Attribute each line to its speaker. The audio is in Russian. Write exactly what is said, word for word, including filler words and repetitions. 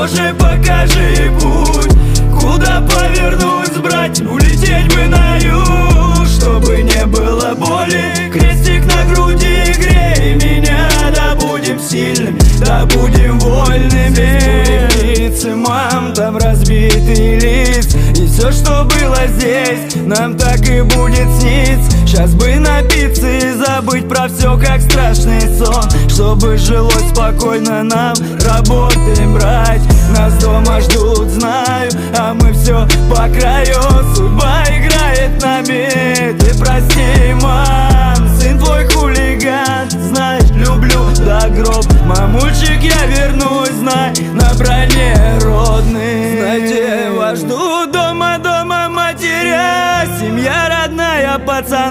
Speaker 1: Боже, покажи путь, куда повернуть, брать, улететь бы на юг, чтобы не было боли. Крестик на груди, грей меня, да будем сильными, да будем вольными. Лица мам, там разбитый лист, и все, что было здесь, нам так и будет сниться. Сейчас бы напиться и забыть про все, как страшный сон, чтобы жилось спокойно нам. Работаем, брать, нас дома ждут, знаю, а мы все по краю. Судьба играет нами, ты прости, мам. Сын твой хулиган, знаешь, люблю до гроб. Мамульчик, я вернусь, знай, на броне родный. Знаете, вас ждут дома, дома матеря, семья родная, пацан.